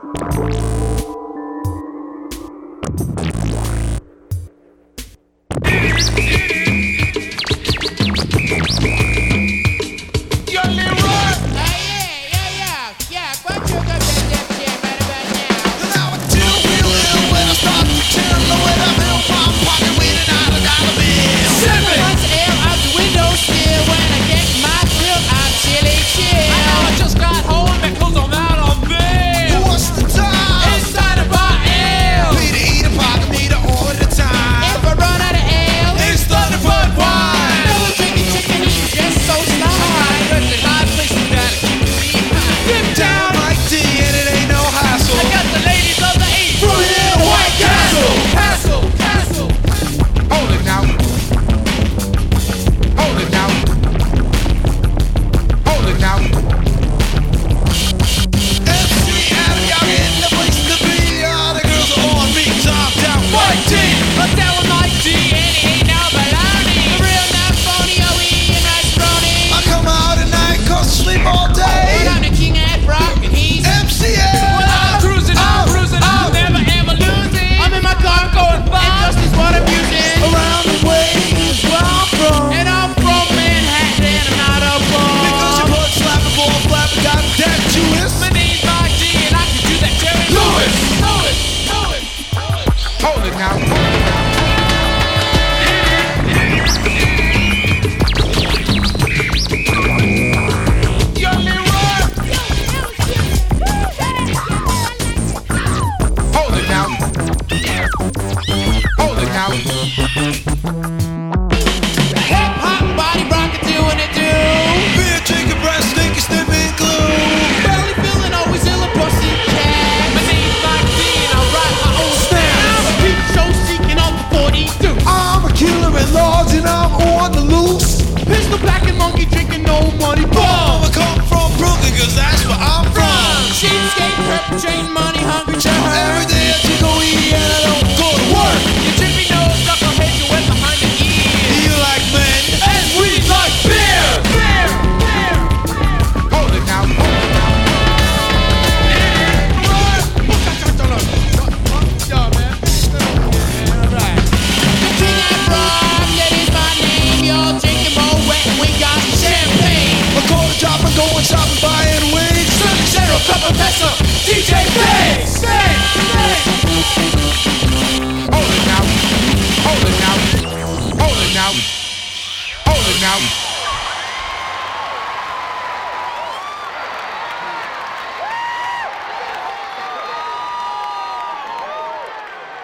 Hip-hop, body rockin', doing it do. Beer drinking, breast stinking, sniffing glue. Belly feeling, always ill a pussy cat. My name's Mike D and I write my own stats. I'm a peep show seeking on the 42. I'm a killer at large and I'm on the loose. Pistol packing, monkey drinking, no money bum. I come from Brooklyn, cause that's where I'm from. Cheapskate, perpetrating, money hungry, Every day I take a weed and I don't